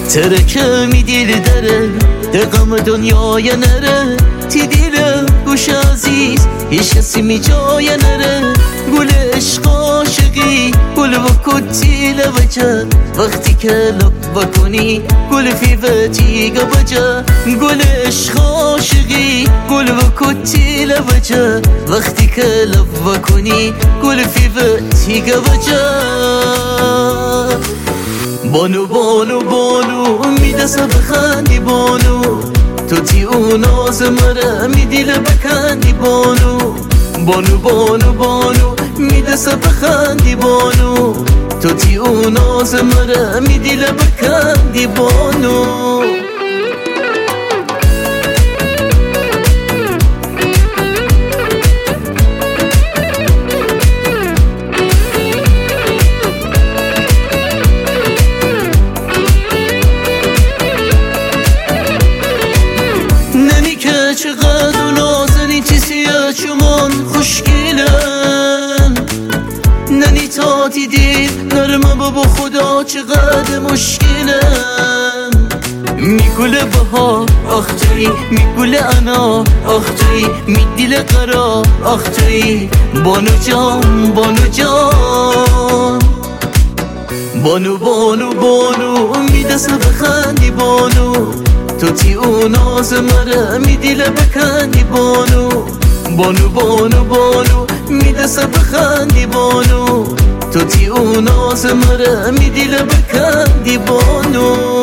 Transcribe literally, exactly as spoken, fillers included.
ترکه می دیل داره دقم دنیای نره تی دیل گوش عزیز هیچ کسی می جای نره گل عشق عاشقی گل و کتی لوجه وقتی که لب بکنی گل فیوتی گوجه گل عشق عاشقی گل و کتی لوجه وقتی که لب بکنی گل فیوتی گوجه بانو بانو بانو میدسه بخندی بانو تو تی اون آز مره میدیل بکندی بانو بانو بانو بانو میدسه بخندی بانو تو تی اون آز مره میدیل بکندی بانو چقدر نازنی چی سیه چمان خوشگیلم ننی تا دیدید نرمه بابا خدا چقدر مشکلم میگوله بها آخ توی میگوله انا آخ توی میدیل قرار آخ توی بانو جان بانو جان بانو بانو بانو میدسه بخندی بانو تو تی اون آز مره میدیل بکندی بانو بانو بانو بانو میدسه بخندی بانو تو تی اون آز مره میدیل بکندی بانو